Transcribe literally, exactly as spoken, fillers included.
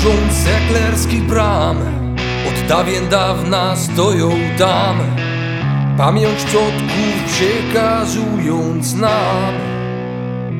Sąsiąc seklerskich bram od dawien dawna stoją tam, pamięć przodków przekazując nam.